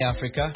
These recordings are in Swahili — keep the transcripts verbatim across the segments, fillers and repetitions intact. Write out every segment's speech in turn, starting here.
Africa.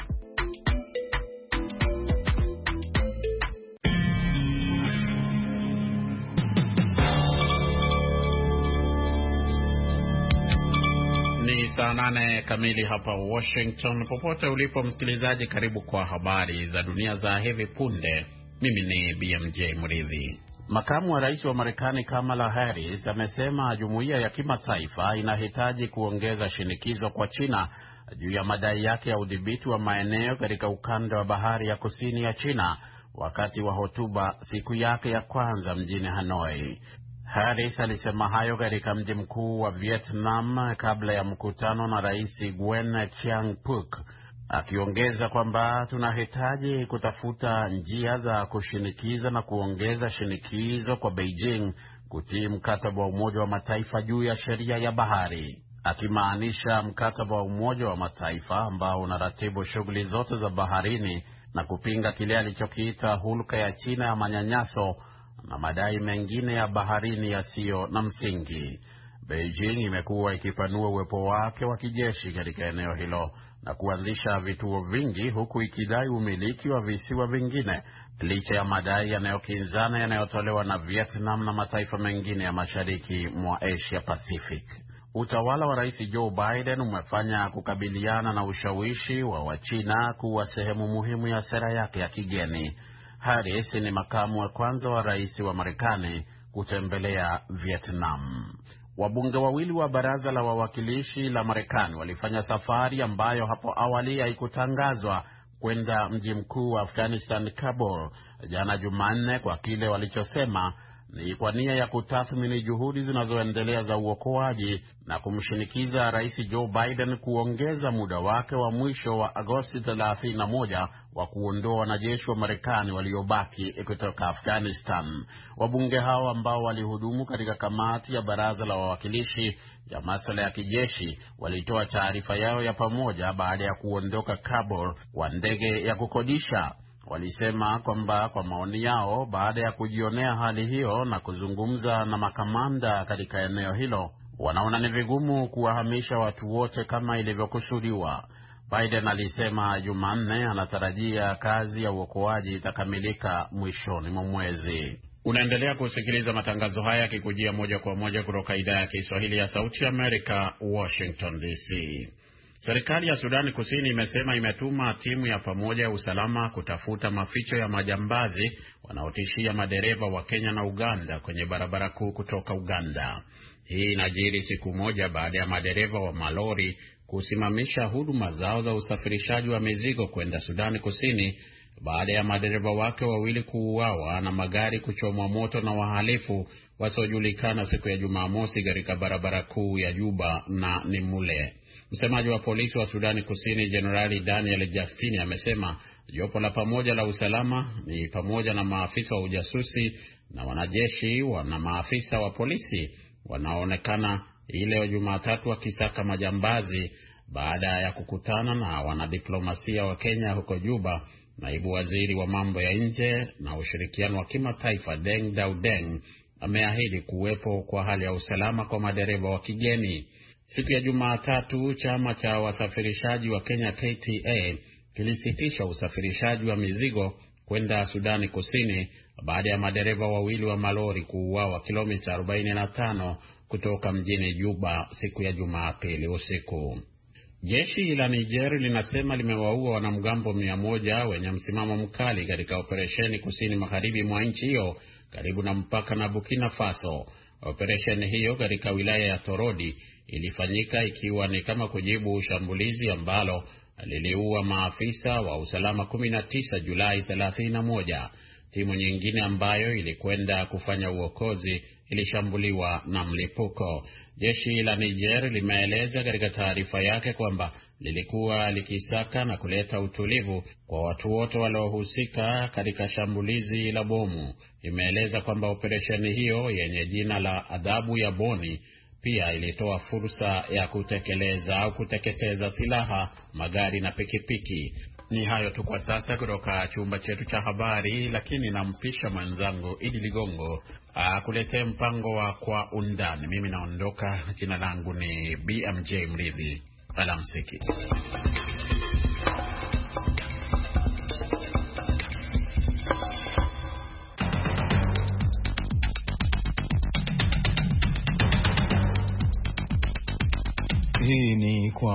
Ni saa nane kamili hapa Washington. Popote ulipo msikilizaji, karibu kwa habari za dunia za hivi punde. Mimi ni B M J Mridhi. Makamu wa rais wa Marekani Kamala Harris amesema jumuiya ya kimataifa inahitaji kuongeza shinikizo kwa China juu ya madai yake ya udhibiti wa maeneo katika ukanda wa bahari ya kusini ya China wakati wa hotuba siku yake ya kwanza mjini Hanoi. Harris alisema hayo katika mji mkuu wa Vietnam kabla ya mkutano na Rais Nguyen Chiang Phuc, akiongeza kwamba tunahitaji kutafuta njia za kushinikiza na kuongeza shinikizo kwa Beijing kutii mkataba wa Umoja wa Mataifa juu ya sheria ya bahari, akimaanisha mkataba wa Umoja wa Mataifa ambao unaratibu shughuli zote za baharini na kupinga kile alichokiita hulka ya China ya manyanyaso na madai mengine ya baharini yasiyo na msingi. Beijing imekuwa ikipanua uwepo wake wa kijeshi katika eneo hilo na kuanzisha vituo vingi, huku ikidai umiliki wa visiwa vingine licha ya madai yanayokinzana yanayotolewa na Vietnam na mataifa mengine ya mashariki mwa Asia Pacific. Utawala wa Rais Joe Biden umefanya kukabiliana na ushawishi wa Wachina kuwa sehemu muhimu ya sera yake ya kigeni. Harris ni makamu wa kwanza wa rais wa Marekani kutembelea Vietnam. Wabunge wawili wa baraza la wawakilishi la Marekani walifanya safari ambayo hapo awali haikutangazwa kwenda mji mkuu wa Afghanistan, Kabul, jana Jumanne, kwa kile walichosema ni kwa nia ya kutathmini juhudi zinazoendelea za uokoaji na kumshinikiza Rais Joe Biden kuongeza muda wake wa mwisho wa Agosti thelathini na moja wa kuondoa wanajeshi wa Marekani waliobaki kutoka Afghanistan. Wabunge hao ambao walihudumu katika kamati ya baraza la wawakilishi ya masuala ya kijeshi walitoa taarifa yao ya pamoja baada ya kuondoka Kabul kwa ndege ya kukodisha. Walisema kwamba kwa maoni yao, baada ya kujionea hali hiyo na kuzungumza na makamanda katika eneo hilo, wanaona ni vigumu kuwahamisha watu wote kama ilivyokusudiwa. Biden alisema Jumanne anatarajia kazi ya uokoaji itakamilika mwishoni mwa mwezi. Unaendelea kusikiliza matangazo haya yakikujia moja kwa moja kutoka idhaa ya Kiswahili ya Sauti ya Amerika, Washington D C. Serikali ya Sudani Kusini imesema imetuma timu ya pamoja ya usalama kutafuta maficho ya majambazi wanaotishia madereva wa Kenya na Uganda kwenye barabara kuu kutoka Uganda. Hii inajiri siku moja baada ya madereva wa malori kusimamisha huduma zao za usafirishaji wa mizigo kwenda Sudani Kusini baada ya madereva wake wawili kuuawa na magari kuchomwa moto na wahalifu wasiojulikana siku ya Jumamosi katika barabara kuu ya Juba na Nimule. Msemaji wa polisi wa Sudani Kusini Jenerali Daniel Justini amesema jopo la pamoja la usalama ni pamoja na maafisa wa ujasusi na wanajeshi na maafisa wa polisi wanaonekana ile Jumatatu wakisaka majambazi baada ya kukutana na wanadiplomasia wa Kenya huko Juba. Naibu waziri wa mambo ya nje na ushirikiano wa kimataifa Deng Daudeng ameahidi kuwepo kwa hali ya usalama kwa madereva wa kigeni. Siku ya Jumatatu, chama cha wasafirishaji wa Kenya K T A kilisitisha usafirishaji wa mizigo kwenda Sudani Kusini baada ya madereva wawili wa malori kuuawa kilomita arobaini na tano kutoka mjini Juba siku ya Jumapili usiku. Jeshi la Niger linasema limewaua wanamgambo mia moja wenye msimamo mkali katika operesheni kusini magharibi mwa nchi hiyo karibu na mpaka na Burkina Faso. Operesheni hiyo katika wilaya ya Torodi ilifanyika ikiwa ni kama kujibu shambulizi ambalo liliua maafisa wa usalama kumi na tisa Julai thelathini na moja. Timu nyingine ambayo ilikwenda kufanya uokozi ilishambuliwa na mlipuko. Jeshi la Niger limeeleza katika taarifa yake kwamba lilikuwa likisaka na kuleta utulivu kwa watu wote waliohusika katika shambulizi la bomu. Imeeleza kwamba operesheni hiyo yenye jina la adhabu ya Boni pia ilitoa fursa ya kutekeleza au kuteketeza silaha, magari na pikipiki. Ni hayo tu kwa sasa kutoka chumba chetu cha habari, lakini nampisha mwenzangu Idi Ligongo akuletee mpango wa Kwa Undani. Mimi naondoka, jina langu ni B M J Mridhi. Alamsiki.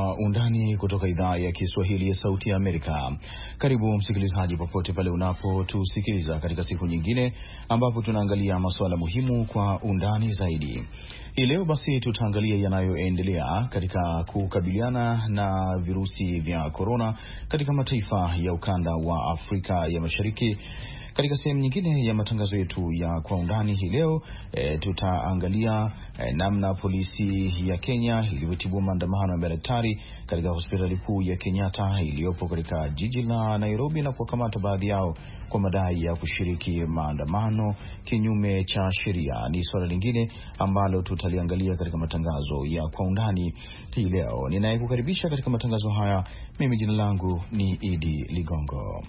Kwa Undani kutoka idhaa ya Kiswahili ya Sauti ya Amerika. Karibu msikilizaji, popote pale unapotusikiliza katika siku nyingine ambapo tunaangalia masuala muhimu kwa undani zaidi. Hii leo basi tutaangalia yanayoendelea katika kukabiliana na virusi vya korona katika mataifa ya ukanda wa Afrika ya Mashariki. Katika sehemu nyingine ya matangazo yetu ya Kwa Undani hii leo e, tutaangalia e, namna polisi ya Kenya ilivyotibua maandamano ya madaktari katika hospitali kuu ya Kenyatta iliyopo katika jiji la Nairobi na kuwakamata baadhi yao kwa madai ya kushiriki maandamano kinyume cha sheria. Ni swala lingine ambalo tutaliangalia katika matangazo ya Kwa Undani hii leo. Ninayekukaribisha katika matangazo haya, mimi jina langu ni Idi Ligongo.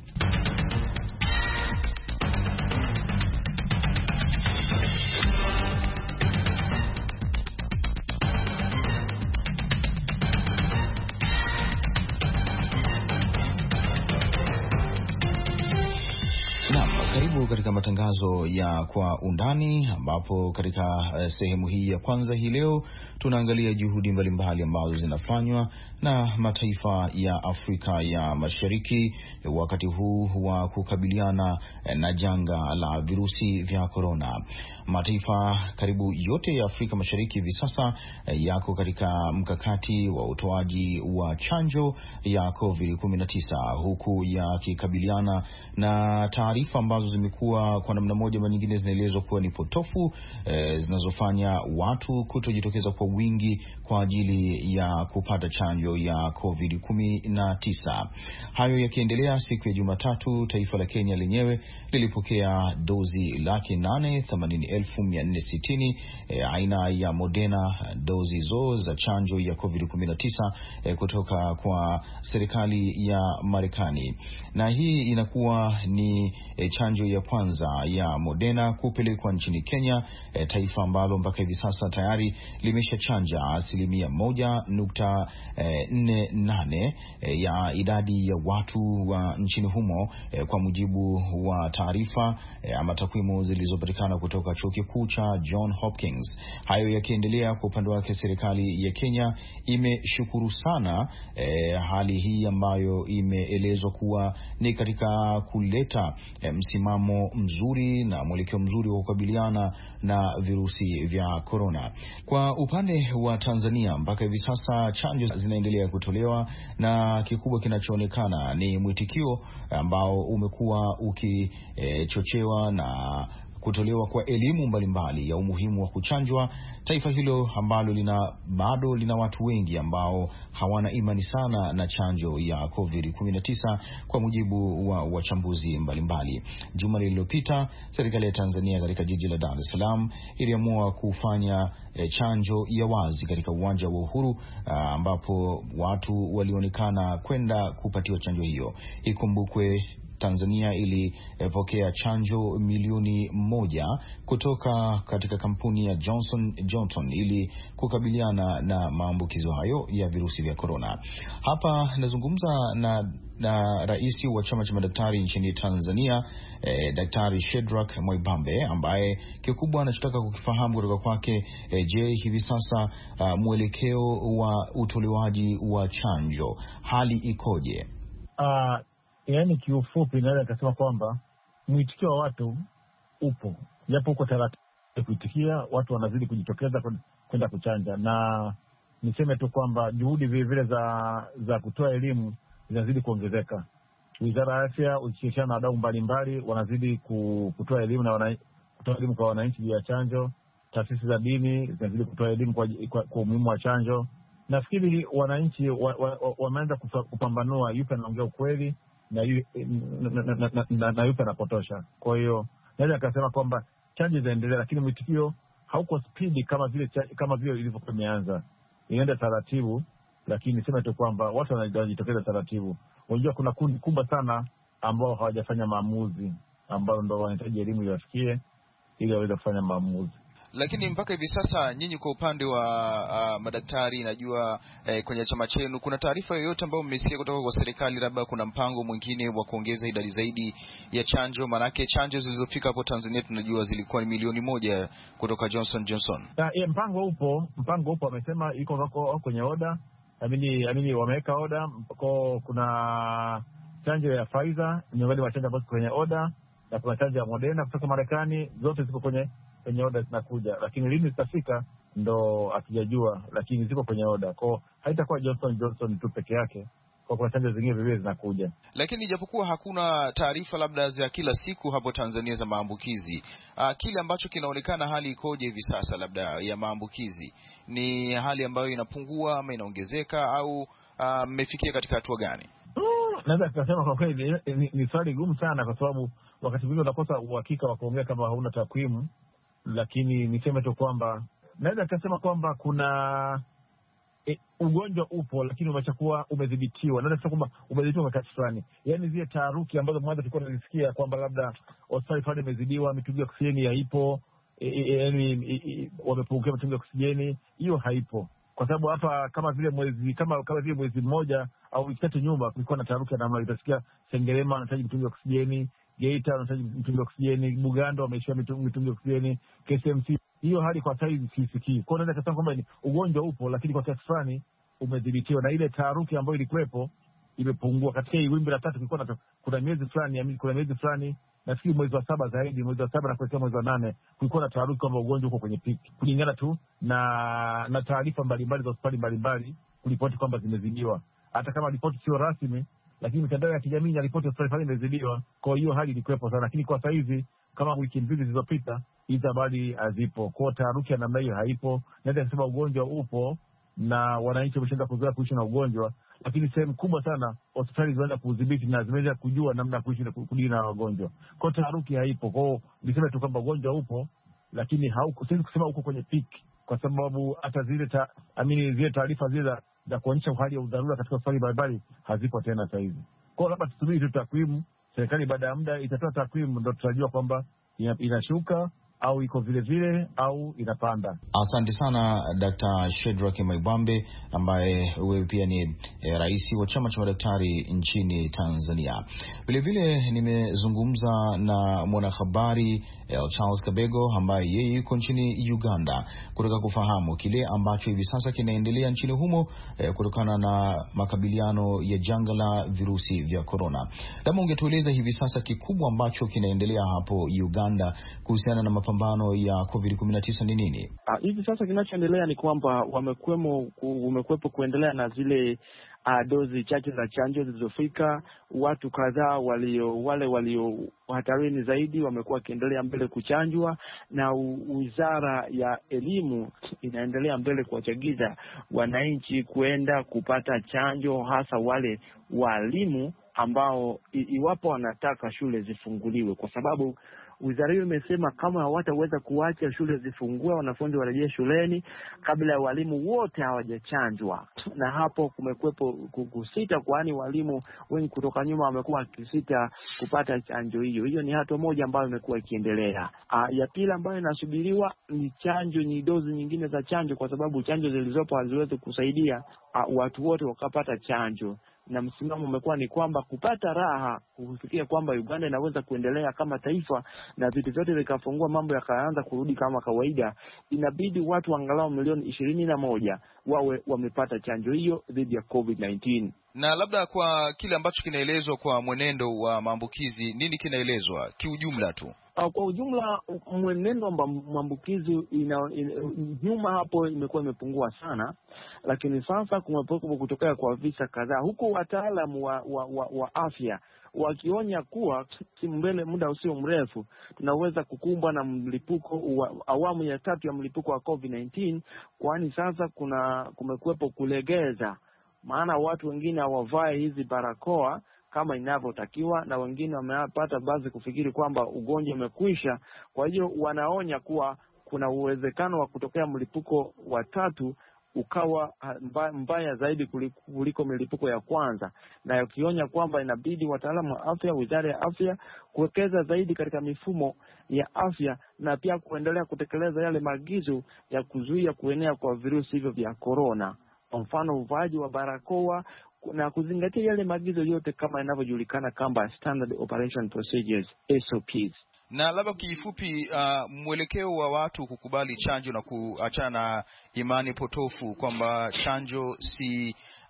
Karibu katika matangazo ya Kwa Undani, ambapo katika uh, sehemu hii ya kwanza hii leo tunaangalia juhudi mbalimbali ambazo zinafanywa na mataifa ya Afrika ya Mashariki wakati huu wa kukabiliana na janga la virusi vya korona. Mataifa karibu yote ya Afrika Mashariki hivi sasa yako katika mkakati wa utoaji wa chanjo ya covid kumi na tisa, huku yakikabiliana na taarifa ambazo zimekuwa kwa namna moja ama nyingine zinaelezwa kuwa ni potofu, e, zinazofanya watu kutojitokeza kwa wingi kwa ajili ya kupata chanjo ya covid kumi na tisa. Hayo yakiendelea, siku ya Jumatatu taifa la Kenya lenyewe lilipokea dozi laki nane themanini elfu mia nne sitini e, aina ya Moderna, dozi zo za chanjo ya covid kumi na tisa e, kutoka kwa serikali ya Marekani. Na hii inakuwa ni e, chanjo ya kwanza ya Moderna kupelekwa nchini Kenya, e, taifa ambalo mpaka hivi sasa tayari limesha chanja asilimia moja nukta nne nane e, ya idadi ya watu wa nchini humo, e, kwa mujibu wa taarifa e, ama takwimu zilizopatikana kutoka chuo kikuu cha John Hopkins. Hayo yakiendelea, kwa upande wake serikali ya Kenya imeshukuru sana e, hali hii ambayo imeelezwa kuwa ni katika kuleta e, msimamo mzuri na mwelekeo mzuri wa kukabiliana na virusi vya korona. Kwa upande wa Tanzania, mpaka hivi sasa chanjo zinaendelea kutolewa, na kikubwa kinachoonekana ni mwitikio ambao umekuwa ukichochewa e, na kutolewa kwa elimu mbalimbali ya umuhimu wa kuchanjwa. Taifa hilo ambalo lina bado lina watu wengi ambao hawana imani sana na chanjo ya covid kumi na tisa, kwa mujibu wa wachambuzi mbalimbali. Juma lililopita serikali ya Tanzania katika jiji la Dar es Salaam iliamua kufanya e, chanjo ya wazi katika uwanja wa Uhuru, ambapo watu walionekana kwenda kupatiwa chanjo hiyo. Ikumbukwe Tanzania ilipokea chanjo milioni moja kutoka katika kampuni ya Johnson Johnson ili kukabiliana na maambukizo hayo ya virusi vya korona. Hapa nazungumza na na rais wa chama cha madaktari nchini Tanzania, eh, Daktari Shedrack Mwaibambe, ambaye kikubwa anachotaka kukifahamu kutoka kwake, eh, je, hivi sasa uh, mwelekeo wa utolewaji wa chanjo hali ikoje? Uh, Yaani kiufupi naweza kusema kwamba mwitikio wa watu upo, japo uko taratibu kuitikia, watu wanazidi kujitokeza kwenda kuchanja, na niseme tu kwamba juhudi vile vile za za kutoa elimu zinazidi kuongezeka. Wizara ya Afya ukishirikiana na wadau mbalimbali wanazidi kutoa elimu na wana, kutoa elimu kwa wananchi ya chanjo. Taasisi za dini zinazidi kutoa elimu kwa, kwa, kwa umuhimu wa chanjo. Nafikiri wananchi wameanza wa, wa, kupambanua yupi anaongea ukweli na yu, na, na, na, na, na yupi anapotosha. Kwa hiyo naweza kusema kwamba chanjo zinaendelea, lakini mwitikio hauko spidi kama vile kama vile ilivyokuwa imeanza. Inaenda taratibu, lakini niseme tu kwamba watu wanajitokeza taratibu. Unajua kuna kundi kubwa sana ambao hawajafanya maamuzi, ambao ndio wanahitaji elimu iwafikie ili waweze kufanya maamuzi. Lakini mpaka hivi sasa nyinyi kwa upande wa uh, madaktari, najua eh, kwenye chama chenu kuna taarifa yoyote ambayo mmesikia kutoka kwa serikali, labda kuna mpango mwingine wa kuongeza idadi zaidi ya chanjo? Manake chanjo zilizofika hapo Tanzania tunajua zilikuwa ni milioni moja kutoka Johnson Johnson. Ya, ya, mpango upo, mpango upo, amesema iko kwenye oda, amini amini wameweka oda kwa, kuna chanjo ya Pfizer miongoni mwa chanjo ambazo kwenye oda, na kuna chanjo ya Moderna kutoka Marekani, zote ziko kwenye kwenye oda zinakuja, lakini lini zitafika ndo hatujajua, lakini ziko kwenye oda. Kwa haitakuwa Johnson Johnson tu peke yake, kwa kuna chanjo zingine vile zinakuja. Lakini japokuwa hakuna taarifa labda za kila siku hapo Tanzania za maambukizi, uh, kile ambacho kinaonekana, hali ikoje hivi sasa labda ya maambukizi? Ni hali ambayo inapungua ama inaongezeka, au mmefikia uh, katika hatua gani? Mm, naweza kusema kwa kweli ni, ni, ni swali gumu sana, kwa sababu wakati mwingine unakosa uhakika wa kuongea kama hauna takwimu, lakini niseme tu kwamba naweza kusema kwamba kuna E, ugonjwa upo, lakini umeshakuwa umedhibitiwa. Naweza kusema kwamba umedhibitiwa kwa kiasi fulani. Yaani zile taharuki ambazo mwanzo tulikuwa tunasikia kwamba labda hospitali fulani imezidiwa, mitungi ya oksijeni haipo, yaani e, e, e, wamepungukiwa mitungi ya oksijeni, hiyo haipo. Kwa sababu hapa kama vile mwezi kama kama vile mwezi mmoja au wiki tatu nyuma kulikuwa na taharuki na namna, utasikia Sengerema anahitaji mitungi ya oksijeni, Geita anahitaji mitungi ya oksijeni, Bugando wameishiwa mitungi ya oksijeni, K C M C. Hiyo hali kwa saizi sisikii. Kwa hiyo naweza kusema kwamba ni ugonjwa upo, lakini kwa kiasi fulani umedhibitiwa, na ile taharuki ambayo ilikuwepo imepungua. Katika hii wimbi la tatu kulikuwa na kuna miezi fulani, kuna miezi fulani nafikiri mwezi wa saba zaidi, mwezi wa saba na kuelekea mwezi wa nane kulikuwa na taharuki kwamba ugonjwa uko kwenye piki, kulingana tu na na taarifa mbalimbali za hospitali mbalimbali kulipoti kwamba zimezidiwa. Hata kama ripoti sio rasmi, lakini mitandao ya kijamii inaripoti hospitali fulani imezidiwa. Kwa hiyo hali ilikuwepo sana, lakini kwa saizi kama wiki mbili zilizopita hizo habari hazipo. Kwa taharuki ya namna hiyo haipo. Naweza kusema ugonjwa upo na wananchi wameshaanza kuzoea kuishi na ugonjwa, lakini sehemu kubwa sana hospitali zinaanza kudhibiti na zimeweza kujua namna ya kuishi na kudili na wagonjwa. Kwa taharuki haipo. Kwa hiyo niseme tu kwamba ugonjwa upo, lakini hauko, siwezi kusema uko kwenye peak, kwa sababu hata zile ta, amini zile taarifa zile za, za kuonyesha hali ya udharura katika hospitali mbalimbali hazipo tena sasa hivi. Kwa hiyo labda tusubiri tu takwimu, serikali baada ya muda itatoa takwimu, ndio tutajua kwamba inashuka au iko vile vile au inapanda. Asante sana Daktari Shedrack Maibambe, ambaye wewe pia ni e, rais wa chama cha madaktari nchini Tanzania. Vile vile nimezungumza na mwanahabari e, Charles Kabego, ambaye yeye yuko nchini Uganda, kutaka kufahamu kile ambacho hivi sasa kinaendelea nchini humo e, kutokana na makabiliano ya janga la virusi vya corona. Labda ungetueleza hivi sasa kikubwa ambacho kinaendelea hapo Uganda kuhusiana na mapambano ya covid kumi na tisa ni nini? Ah, hivi sasa kinachoendelea ni kwamba wamekuemo umekuepo kuendelea na zile uh, dozi chache za chanjo zilizofika. Watu kadhaa walio wale walio hatarini zaidi wamekuwa wakiendelea mbele kuchanjwa, na Wizara ya Elimu inaendelea mbele kuwachagiza wananchi kuenda kupata chanjo, hasa wale walimu ambao iwapo wanataka shule zifunguliwe, kwa sababu wizara hiyo imesema kama hawataweza kuacha shule zifungue, wanafunzi warejee shuleni kabla ya walimu wote hawajachanjwa. Na hapo kumekuwepo kusita, kwani walimu wengi kutoka nyuma wamekuwa wakisita kupata chanjo hiyo. Hiyo ni hatua moja ambayo imekuwa ikiendelea. Ya pili ambayo inasubiriwa ni chanjo, ni dozi nyingine za chanjo, kwa sababu chanjo zilizopo haziwezi kusaidia a, watu wote wakapata chanjo. Na msimamo umekuwa ni kwamba kupata raha kufikia kwamba Uganda inaweza kuendelea kama taifa na vitu vyote vikafungua, mambo yakaanza kurudi kama kawaida, inabidi watu angalau milioni ishirini na moja wawe wamepata chanjo hiyo dhidi ya covid kumi na tisa. Na labda kwa kile ambacho kinaelezwa kwa mwenendo wa maambukizi, nini kinaelezwa kiujumla tu? Kwa ujumla mwenendo wa maambukizi ina, ina, nyuma hapo imekuwa imepungua sana, lakini sasa kumepokea kutokea kwa visa kadhaa, huku wataalamu wa, wa, wa, wa afya wakionya kuwa mbele muda usio mrefu tunaweza kukumbwa na mlipuko wa awamu ya tatu ya mlipuko wa covid kumi na tisa, kwani sasa kuna kumekuwepo kulegeza, maana watu wengine hawavai hizi barakoa kama inavyotakiwa, na wengine wamepata baadhi kufikiri kwamba ugonjwa umekwisha. Kwa hiyo wanaonya kuwa kuna uwezekano wa kutokea mlipuko wa tatu ukawa mbaya zaidi kuliko milipuko ya kwanza, na ukionya kwamba inabidi wataalamu wa afya, wizara ya afya kuwekeza zaidi katika mifumo ya afya, na pia kuendelea kutekeleza yale maagizo ya kuzuia kuenea kwa virusi hivyo vya corona, kwa mfano uvaaji wa barakoa na kuzingatia yale maagizo yote kama inavyojulikana kama standard operation procedures, S O Ps. Na labda kifupi, uh, mwelekeo wa watu kukubali chanjo na kuachana na imani potofu kwamba chanjo si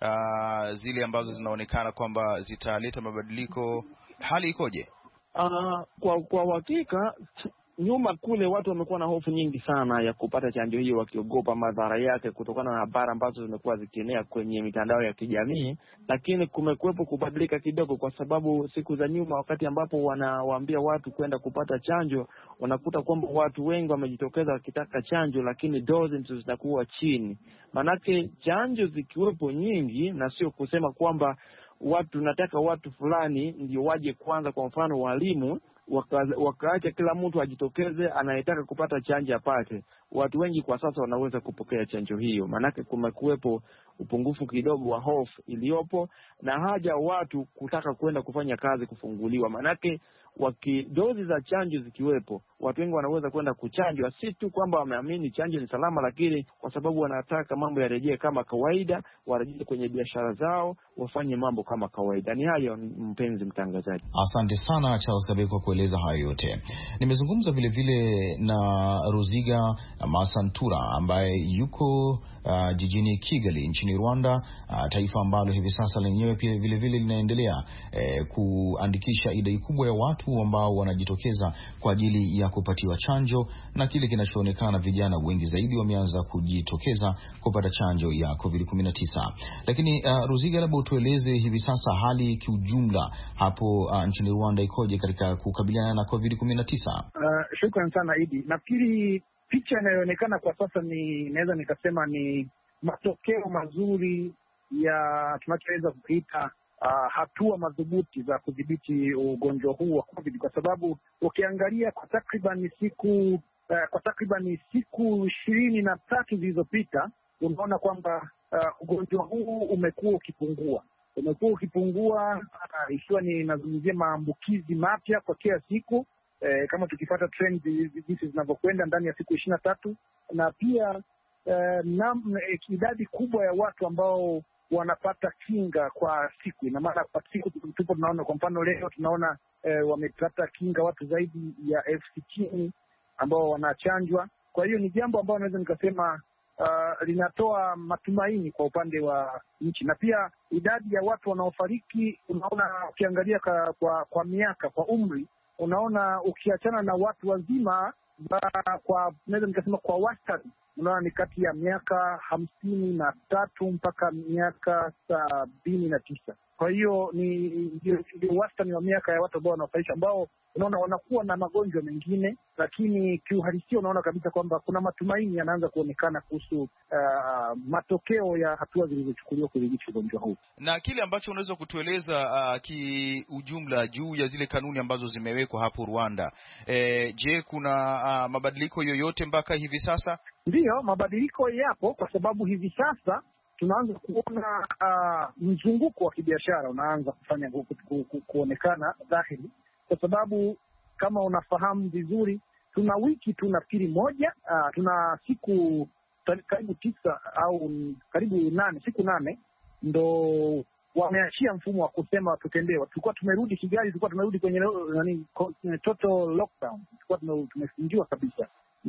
uh, zile ambazo zinaonekana kwamba zitaleta mabadiliko, hali ikoje? Uh, kwa kwa uhakika nyuma kule watu wamekuwa na hofu nyingi sana ya kupata chanjo hiyo, wakiogopa madhara yake kutokana na habari ambazo zimekuwa zikienea kwenye mitandao ya kijamii. Lakini kumekuwepo kubadilika kidogo, kwa sababu siku za nyuma wakati ambapo wanawaambia watu kwenda kupata chanjo, unakuta kwamba watu wengi wamejitokeza wakitaka chanjo, lakini dozi ndizo zinakuwa chini. Manake chanjo zikiwepo nyingi, na sio kusema kwamba watu nataka watu fulani ndio waje kwanza, kwa mfano walimu Waka, wakaacha kila mtu ajitokeze anayetaka kupata chanjo apate. Watu wengi kwa sasa wanaweza kupokea chanjo hiyo, maanake kumekuwepo upungufu kidogo wa hofu iliyopo na haja watu kutaka kwenda kufanya kazi kufunguliwa. Maanake waki dozi za chanjo zikiwepo, watu wengi wanaweza kwenda kuchanjwa, si tu kwamba wameamini chanjo ni salama, lakini kwa sababu wanataka mambo yarejee kama kawaida, warejee kwenye biashara zao, wafanye mambo kama kawaida. Ni hayo, mpenzi mtangazaji. Asante sana Charles Kabeko kwa kueleza hayo yote. Nimezungumza vile vile na Ruziga Masantura ambaye yuko uh, jijini Kigali nchini Rwanda, uh, taifa ambalo hivi sasa lenyewe pia vile vile linaendelea eh, kuandikisha idadi kubwa ya watu ambao wanajitokeza kwa ajili ya kupatiwa chanjo, na kile kinachoonekana vijana wengi zaidi wameanza kujitokeza kupata chanjo ya covid kumi na tisa. Lakini uh, Ruziga, labda utueleze hivi sasa hali kiujumla hapo uh, nchini Rwanda ikoje katika kukabiliana na covid kumi na tisa? Uh, shukran sana Idi. Nafikiri picha inayoonekana kwa sasa ni naweza nikasema ni matokeo mazuri ya tunachoweza kuita uh, hatua madhubuti za kudhibiti ugonjwa huu wa COVID, kwa sababu ukiangalia kwa takriban siku uh, kwa takriban siku ishirini na tatu zilizopita unaona kwamba uh, ugonjwa huu umekuwa ukipungua umekuwa ukipungua uh, ikiwa ni nazungumzia maambukizi mapya kwa kila siku. Eh, kama tukifuata trend jinsi zinavyokwenda ndani ya siku ishirini na tatu, na pia eh, na, eh, idadi kubwa ya watu ambao wanapata kinga kwa siku. Ina maana kwa siku tupo tunaona, kwa mfano leo tunaona eh, wamepata kinga watu zaidi ya elfu sitini ambao wanachanjwa. Kwa hiyo ni jambo ambalo naweza nikasema uh, linatoa matumaini kwa upande wa nchi. Na pia idadi ya watu wanaofariki unaona, ukiangalia kwa, kwa, kwa miaka, kwa umri, unaona ukiachana na watu wazima ba, kwa naweza nikasema kwa wastani unaona ni kati ya miaka hamsini na tatu mpaka miaka sabini na tisa. Kwa hiyo ni ndio wastani wa miaka ya watu ambao wanaofariki, ambao unaona wanakuwa na magonjwa mengine, lakini kiuhalisia unaona kabisa kwamba kuna matumaini yanaanza kuonekana kuhusu uh, matokeo ya hatua zilizochukuliwa kudhibiti ugonjwa huu. Na kile ambacho unaweza kutueleza uh, kiujumla juu ya zile kanuni ambazo zimewekwa hapo Rwanda, e, je, kuna uh, mabadiliko yoyote mpaka hivi sasa? Ndiyo, mabadiliko yapo, kwa sababu hivi sasa tunaanza kuona uh, mzunguko wa kibiashara unaanza kufanya ku, ku, ku, kuonekana dhahiri, kwa sababu kama unafahamu vizuri, tuna wiki tu nafikiri moja, uh, tuna siku karibu tisa au karibu nane, siku nane ndo wameachia mfumo wa kusema tutendewa. Tulikuwa tumerudi Kigali, tulikuwa tumerudi kwenye nani, total lockdown, tulikuwa tumefungiwa kabisa,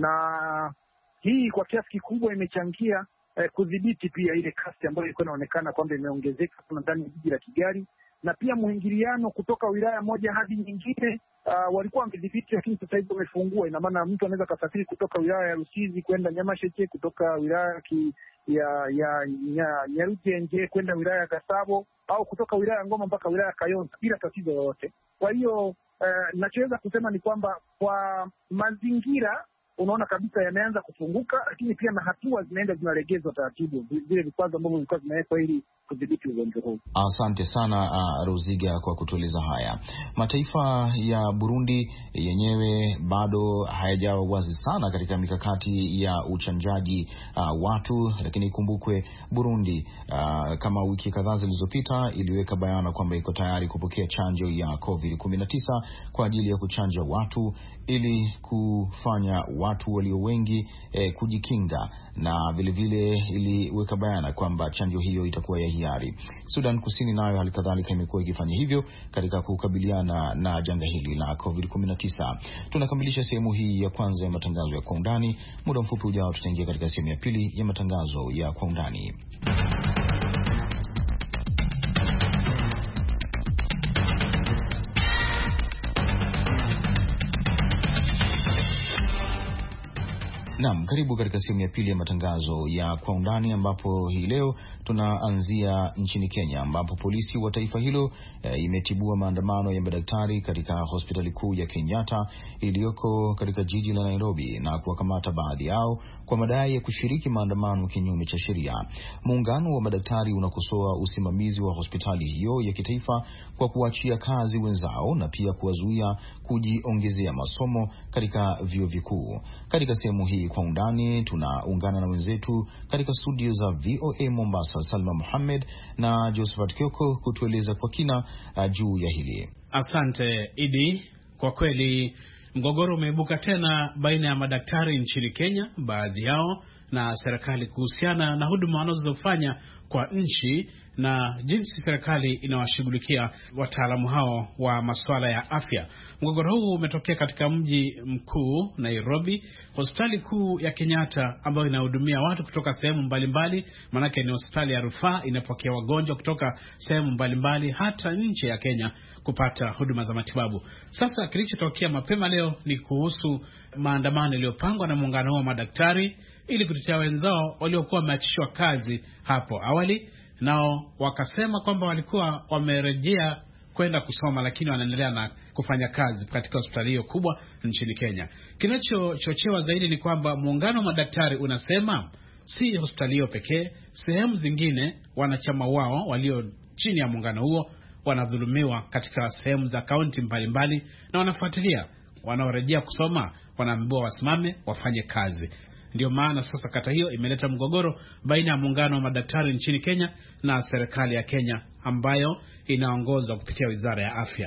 na hii kwa kiasi kikubwa imechangia eh, kudhibiti pia ile kasi ambayo ilikuwa inaonekana kwamba imeongezeka kuna ndani ya jiji la Kigali, na pia muingiliano kutoka wilaya moja hadi nyingine. Uh, walikuwa wamedhibiti, lakini sasa hivi wamefungua. Ina maana mtu anaweza kusafiri kutoka wilaya ya Rusizi kwenda Nyamasheke, kutoka wilaya ki, ya ya Nyarugenge kwenda wilaya ya Gasabo, au kutoka wilaya ya Ngoma mpaka wilaya ya Kayonza bila tatizo lolote. Kwa hiyo uh, nachoweza kusema ni kwamba kwa mazingira unaona kabisa yameanza kufunguka, lakini pia na hatua zinaenda zinalegezwa taratibu, vile vikwazo ambavyo vilikuwa vimewekwa ili kudhibiti ugonjwa huu. Asante sana uh, Ruziga kwa kutueleza haya. Mataifa ya Burundi yenyewe bado hayajawa wazi sana katika mikakati ya uchanjaji uh, watu, lakini ikumbukwe Burundi uh, kama wiki kadhaa zilizopita iliweka bayana kwamba iko tayari kupokea chanjo ya covid kumi na tisa kwa ajili ya kuchanja watu ili kufanya watu walio wengi eh, kujikinga, na vile vile iliweka bayana kwamba chanjo hiyo itakuwa ya hiari. Sudan Kusini nayo halikadhalika imekuwa ikifanya hivyo katika kukabiliana na janga hili la covid kumi na tisa. Tunakamilisha sehemu hii ya kwanza ya matangazo ya Kwa Undani. Muda mfupi ujao tutaingia katika sehemu ya pili ya matangazo ya Kwa Undani. Naam, karibu katika sehemu ya pili ya matangazo ya Kwa Undani, ambapo hii leo tunaanzia nchini Kenya, ambapo polisi wa taifa hilo e, imetibua maandamano ya madaktari katika hospitali kuu ya Kenyatta iliyoko katika jiji la Nairobi na kuwakamata baadhi yao kwa madai ya kushiriki maandamano kinyume cha sheria. Muungano wa madaktari unakosoa usimamizi wa hospitali hiyo ya kitaifa kwa kuachia kazi wenzao na pia kuwazuia kujiongezea masomo katika vyuo vikuu. Katika sehemu hii Kwa Undani tunaungana na wenzetu katika studio za V O A Mombasa, Salma Mohamed na Josephat Kioko kutueleza kwa kina uh, juu ya hili. Asante Idi. Kwa kweli mgogoro umeibuka tena baina ya madaktari nchini Kenya, baadhi yao na serikali, kuhusiana na huduma wanazofanya kwa nchi na jinsi serikali inawashughulikia wataalamu hao wa masuala ya afya. Mgogoro huu umetokea katika mji mkuu Nairobi, hospitali kuu ya Kenyatta ambayo inahudumia watu kutoka sehemu mbalimbali, manake ni hospitali ya rufaa, inapokea wagonjwa kutoka sehemu mbalimbali hata nje ya Kenya kupata huduma za matibabu. Sasa kilichotokea mapema leo ni kuhusu maandamano yaliyopangwa na muungano wa madaktari ili kutetea wenzao waliokuwa wameachishwa kazi hapo awali. Nao wakasema kwamba walikuwa wamerejea kwenda kusoma, lakini wanaendelea na kufanya kazi katika hospitali hiyo kubwa nchini Kenya. Kinachochochewa zaidi ni kwamba muungano wa madaktari unasema si hospitali hiyo pekee, sehemu zingine wanachama wao walio chini ya muungano huo wanadhulumiwa katika sehemu za kaunti mbalimbali, na wanafuatilia wanaorejea kusoma wanaambiwa wasimame wafanye kazi. Ndio maana sasa kata hiyo imeleta mgogoro baina ya muungano wa madaktari nchini Kenya na serikali ya Kenya ambayo inaongozwa kupitia Wizara ya Afya.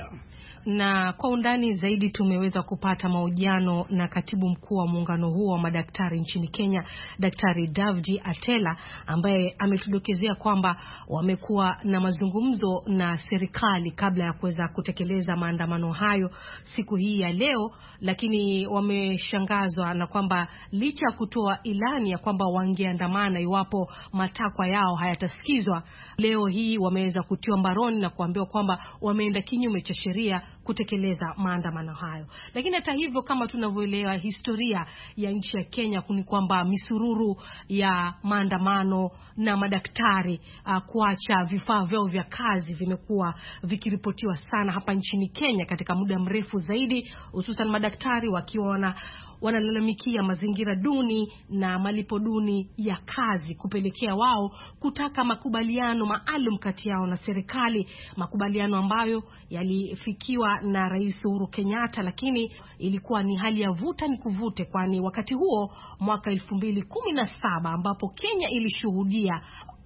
Na kwa undani zaidi tumeweza kupata mahojiano na katibu mkuu wa muungano huo wa madaktari nchini Kenya, Daktari Davji Atela, ambaye ametudokezea kwamba wamekuwa na mazungumzo na serikali kabla ya kuweza kutekeleza maandamano hayo siku hii ya leo, lakini wameshangazwa na kwamba licha ya kutoa ilani ya kwamba wangeandamana iwapo matakwa yao hayatasikizwa, leo hii wameweza kutiwa mbaroni na kuambiwa kwamba wameenda kinyume cha sheria kutekeleza maandamano hayo. Lakini hata hivyo, kama tunavyoelewa historia ya nchi ya Kenya, kuni kwamba misururu ya maandamano na madaktari uh, kuacha vifaa vyao vya kazi vimekuwa vikiripotiwa sana hapa nchini Kenya katika muda mrefu zaidi, hususan madaktari wakiwa wana wanalalamikia mazingira duni na malipo duni ya kazi, kupelekea wao kutaka makubaliano maalum kati yao na serikali, makubaliano ambayo yalifikiwa na Rais Uhuru Kenyatta, lakini ilikuwa ni hali ya vuta ni kuvute, kwani wakati huo mwaka elfu mbili kumi na saba ambapo Kenya ilishuhudia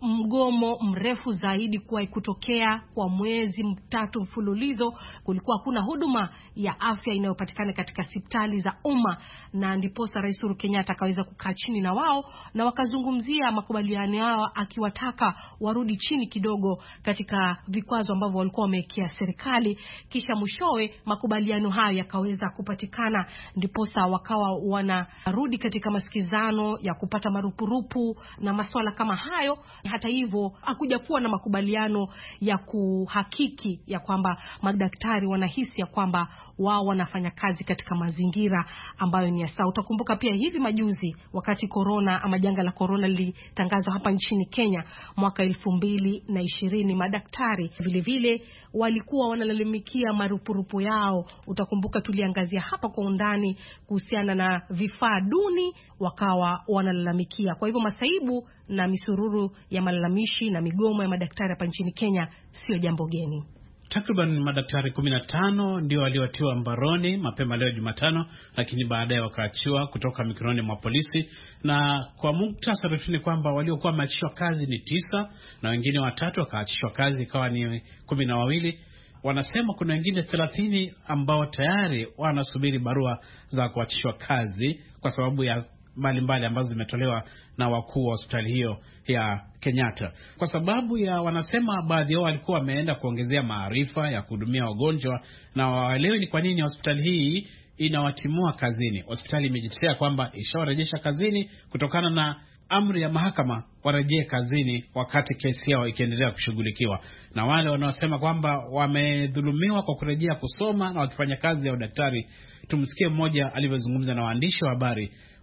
mgomo mrefu zaidi kuwahi kutokea kwa mwezi mtatu mfululizo, kulikuwa kuna huduma ya afya inayopatikana katika hospitali za umma, na ndipo Rais Uhuru Kenyatta akaweza kukaa chini na wao na wakazungumzia makubaliano yao, akiwataka warudi chini kidogo katika vikwazo ambavyo walikuwa wamewekea serikali. Kisha mwishowe makubaliano hayo yakaweza kupatikana, ndipo wakawa wanarudi katika masikizano ya kupata marupurupu na masuala kama hayo. Hata hivyo hakuja kuwa na makubaliano ya kuhakiki ya kwamba madaktari wanahisi ya kwamba wao wanafanya kazi katika mazingira ambayo ni ya sawa. Utakumbuka pia hivi majuzi wakati corona ama janga la corona lilitangazwa hapa nchini Kenya mwaka elfu mbili na ishirini, madaktari vile vile walikuwa wanalalamikia marupurupu yao. Utakumbuka tuliangazia hapa kwa undani kuhusiana na vifaa duni, wakawa wanalalamikia. Kwa hivyo masaibu na misururu ya malalamishi na migomo ya madaktari hapa nchini Kenya sio jambo geni. Takriban madaktari kumi na tano ndio waliotiwa mbaroni mapema leo Jumatano, lakini baadaye wakaachiwa kutoka mikononi mwa polisi. Na kwa muhtasari ni kwamba waliokuwa wameachishwa kazi ni tisa na wengine watatu wakaachishwa kazi ikawa ni kumi na wawili. Wanasema kuna wengine thelathini ambao tayari wanasubiri barua za kuachishwa kazi kwa sababu ya mbalimbali ambazo zimetolewa na wakuu wa hospitali hiyo ya Kenyatta. Kwa sababu ya wanasema baadhi yao walikuwa wameenda kuongezea maarifa ya kuhudumia wagonjwa na waelewe ni kwa nini hospitali hii inawatimua kazini. Hospitali imejitetea kwamba ishawarejesha kazini kutokana na amri ya mahakama warejee kazini wakati kesi yao ikiendelea kushughulikiwa. Na wale wanaosema kwamba wamedhulumiwa kwa kurejea kusoma na wakifanya kazi ya udaktari, tumsikie mmoja alivyozungumza na waandishi wa habari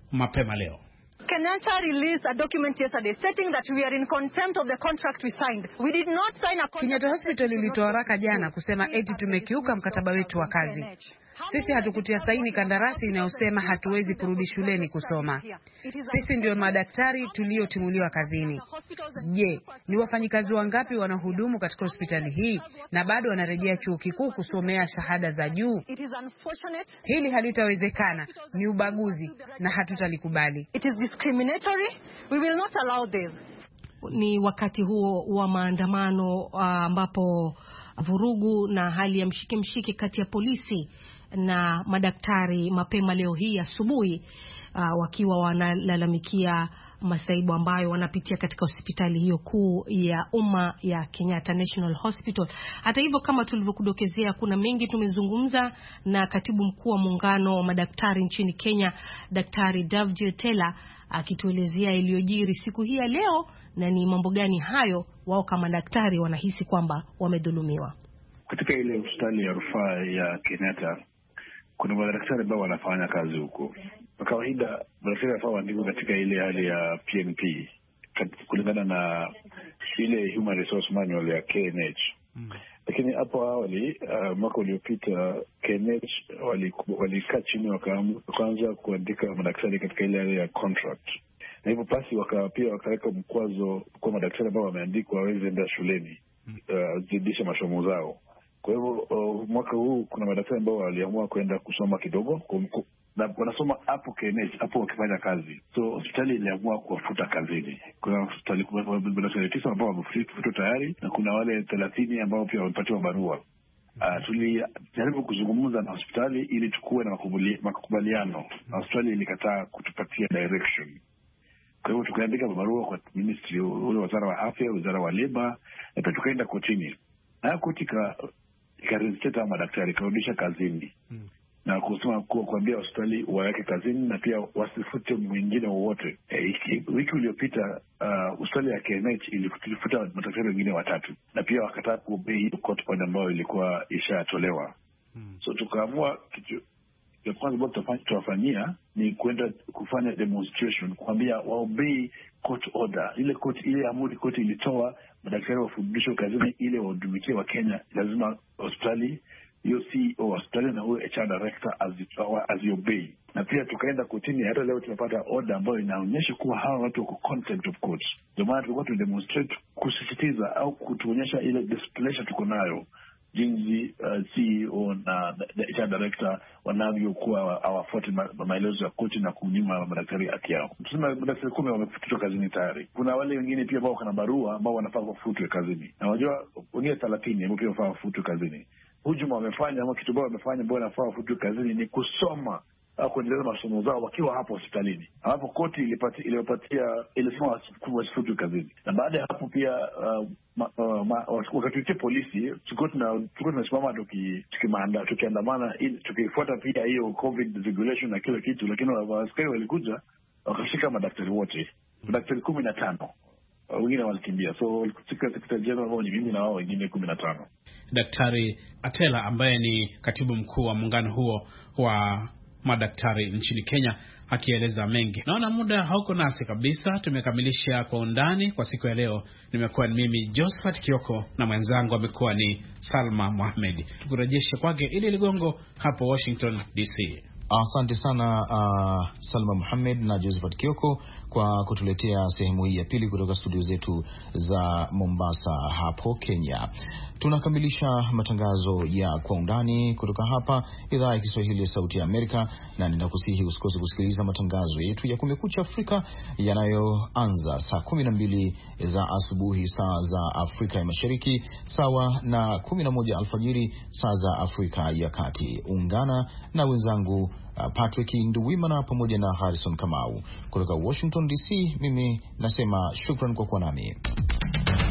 mapema leo. Kenyatta released a document yesterday stating that we are in contempt of the contract we signed. We did not sign a contract. Kenyatta Hospital ilitoa haraka jana kusema eti tumekiuka mkataba wetu wa kazi. Sisi hatukutia saini kandarasi inayosema hatuwezi kurudi shuleni kusoma. Sisi ndio madaktari tuliotimuliwa kazini. Je, ni wafanyikazi wangapi wanahudumu katika hospitali hii na bado wanarejea chuo kikuu kusomea shahada za juu? Hili halitawezekana, ni ubaguzi na hatutalikubali. It is discriminatory. We will not allow this. Ni wakati huo wa maandamano ambapo uh, vurugu na hali ya mshike mshike kati ya polisi na madaktari mapema leo hii asubuhi, uh, wakiwa wanalalamikia masaibu ambayo wanapitia katika hospitali hiyo kuu ya umma ya Kenyatta National Hospital. Hata hivyo, kama tulivyokudokezea, kuna mengi tumezungumza na katibu mkuu wa muungano wa madaktari nchini Kenya, Daktari Davji Atela, akituelezea iliyojiri siku hii ya leo na ni mambo gani hayo wao kama daktari wanahisi kwamba wamedhulumiwa. Katika ile hospitali ya rufaa ya Kenyatta kuna madaktari ambao wanafanya kazi huko. Kwa kawaida madaktari wanafaa waandikwe katika ile hali ya P N P kulingana na ile Human Resource Manual ya K N H. Mm. Lakini hapo awali uh, mwaka uliopita K N H walikaa wali chini wakaanza kuandika madaktari katika ile hali ya contract. Na hivyo basi waka pia wakaweka mkwazo kwa madaktari ambao wameandikwa waweze enda shuleni uh, zidisha masomo zao. Kwa hivyo uh, mwaka huu kuna madaktari ambao waliamua kwenda kusoma kidogo kumku, na wanasoma hapo K N H hapo wakifanya kazi. So hospitali iliamua kuwafuta kazini. Kuna hospitali madaktari tisa ambao wamefutwa tayari na kuna wale thelathini ambao pia wamepatiwa barua. Uh, tulijaribu kuzungumza na hospitali ili tukue na makubaliano. Na hospitali ilikataa kutupatia direction. Kwa hivyo tukaandika barua kwa ministry, ule wizara wa afya, wizara wa labor, na pia tukaenda kotini. Na koti ka ikarejesha madaktari karudisha kazini. Hmm. Na kusema kuambia hospitali waweke kazini na pia wasifute mwingine wowote. E, wiki iliyopita uh, hospitali ya K N H ilifuta madaktari wengine watatu na pia wakataa kuobey court order ambayo ilikuwa ishatolewa. Hmm. So tukaamua kitu ya kwanza ambayo tutafanyia ni kwenda kufanya demonstration kuambia waobey court order. Ile court ile amuri court ilitoa madaktari wafundishwe kazini ile wahudumikie wa Kenya, lazima hospitali hiyo C E O hospitali na huyo H R director aziobey. Na pia tukaenda kotini, hata leo tumepata order ambayo inaonyesha kuwa hawa watu wako contempt of court. Ndio maana tulikuwa tu demonstrate kusisitiza au kutuonyesha ile displeasure tuko nayo jinsi uh, C E O na H R director wanavyokuwa hawafuati ma, maelezo ya koti na kunyima madaktari haki yao. Tuseme madaktari kumi wamefutwa kazini tayari. Kuna wale wengine pia ambao kana barua ambao wanafaa kufutwe kazini. Na unajua wengine thelathini ambao pia wanafaa kufutwe kazini. Hujuma wamefanya ama kitu bora wamefanya ambao wanafaa kufutwe kazini ni kusoma au kuendeleza masomo zao wakiwa hapo hospitalini. Hapo koti ilipatia iliwapatia ilisema wasifutwe kazini. Na baada ya hapo pia uh, ma, uh, ma, wakati polisi tulikuwa tuna tulikuwa tunasimama tuki tukimaanda tukiandamana ili tukifuata pia hiyo COVID regulation na kila kitu, lakini askari walikuja wakashika madaktari wote. Madaktari kumi na tano. Wengine walikimbia. So katika sekretari general wao ni mimi na wao wengine kumi na tano. Daktari Atela ambaye ni katibu mkuu wa muungano huo wa madaktari nchini Kenya akieleza mengi. Naona muda hauko nasi kabisa. Tumekamilisha Kwa Undani kwa siku ya leo. Nimekuwa ni mimi Josephat Kioko na mwenzangu amekuwa ni Salma Mohamed. Tukurejeshe kwake ili Ligongo hapo Washington D C. Asante sana uh, Salma Mohamed na Josephat Kioko kwa kutuletea sehemu hii ya pili kutoka studio zetu za Mombasa hapo Kenya. Tunakamilisha matangazo ya Kwa Undani kutoka hapa idhaa ya Kiswahili ya Sauti ya Amerika, na ninakusihi usikose kusikiliza matangazo yetu ya Kumekucha Afrika yanayoanza saa kumi na mbili za asubuhi saa za Afrika ya Mashariki, sawa na kumi na moja alfajiri saa za Afrika ya Kati. Ungana na wenzangu Patrick Nduwimana pamoja na Harrison Kamau kutoka Washington D C. Mimi nasema shukran kwa kuwa nami.